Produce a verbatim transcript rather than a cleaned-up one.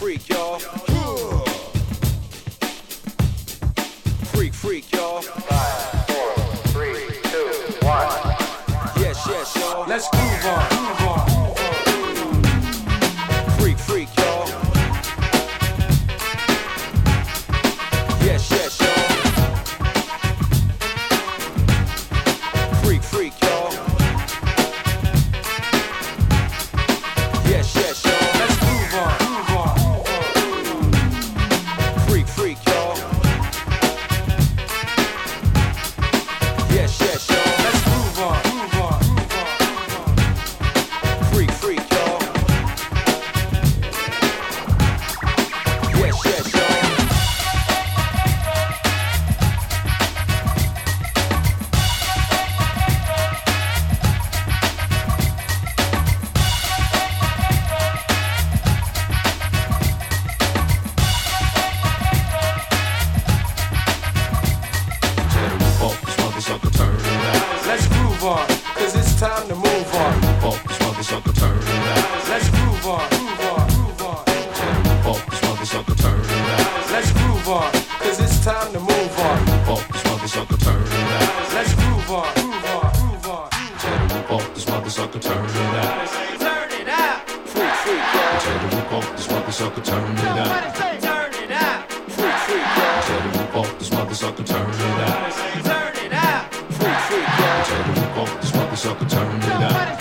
freak, y'all. Freak, freak, y'all. Five, four, three, two, one. Yes, yes, y'all. Let's move on, move on. Freak, freak, y'all. Yes, yes, y'all. Freak, freak, y'all. Yes, yes, y'all. Let's move on, move on. Freak, freak, y'all. Yes, yes, y'all. Let's move on, move on, move on. Freak, freak, y'all. Yes, yes, y'all. Let's groove on, cause it's time to move on. Let's groove on, groove on, groove on. Let's groove on, cause it's time to move on. Let's groove on, groove on, groove on. Turn it out. Turn it out. Freak, freak, y'all. Tell the roof off this motherfucker, turn it out. Turn it out. Freak, freak, y'all. Tell the roof off this motherfucker, turn it out. Turn it out. Freak, freak, y'all. Tell the roof off this motherfucker, turn it out.